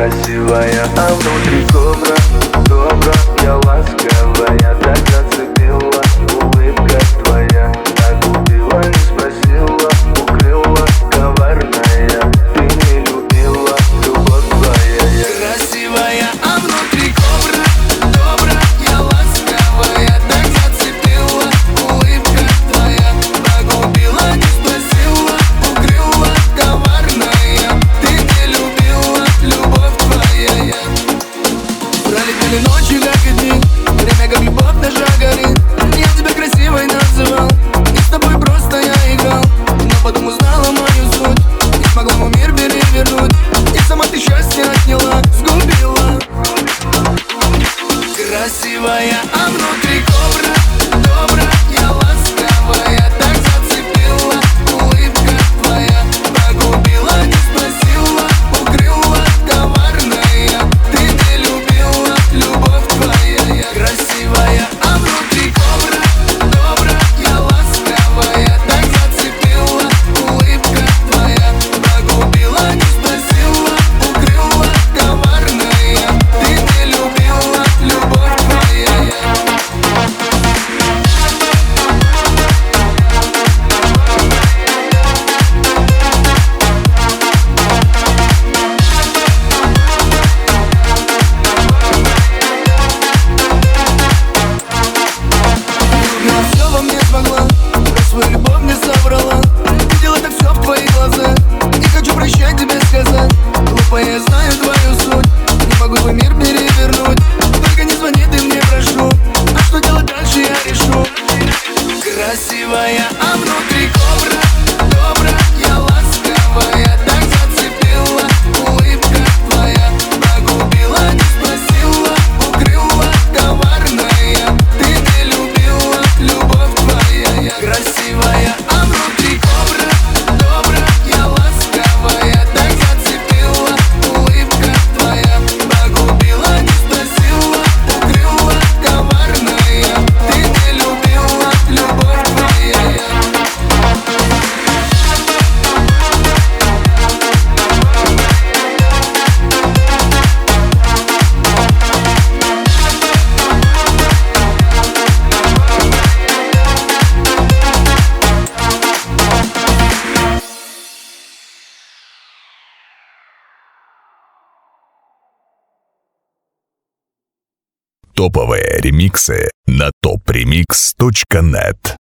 красивая, а внутри кобра, кобра. Я ласковая, так зацепила улыбка твоя. Так убила, не спросила, укрыла, коварная. Ты не любила, любовь твоя. Я красивая, а внутри кобра, добра. Я ласковая, так зацепила улыбка твоя. Погубила, не спросила, укрыла, коварная. Ты не любила, любовь твоя. Пролетели ночи, как и дни, время как любовь наша горит. Я тебя красивой называл, и с тобой просто я играл. Но потом узнала мою суть, не смогла мой мир перевернуть. И сама ты счастье отняла, сгубила. Красивая, а внутри кобра, добра. Я ласковая, так зацепила улыбка твоя. Погубила, не спросила, укрыла, коварная. Ты не любила, любовь твоя. Я красивая, а внутри кобра, добра. Я ласковая, так зацепила улыбка твоя. Погубила, не спросила, укрыла, коварная. Ты не любила, любовь твоя. Она все во мне смогла, про свою любовь не соврала. Видела так все в твоих глазах, не хочу прощать тебе сказать. Глупая, я знаю твою суть, не могу твой мир перевернуть. Только не звони, ты мне, прошу, а что делать дальше я решу. Красивая, а внутри кобра, добра. Я ласковая, так зацепила улыбка твоя. Погубила, не спросила, укрыла, коварная. Ты не любила, любовь твоя. Я красивая, а внутри кобра, добра. Я ласковая, так зацепила улыбка твоя. Погубила, не спросила, укрыла, коварная. Ты не любила, любовь твоя. Топовые ремиксы на topremix.net.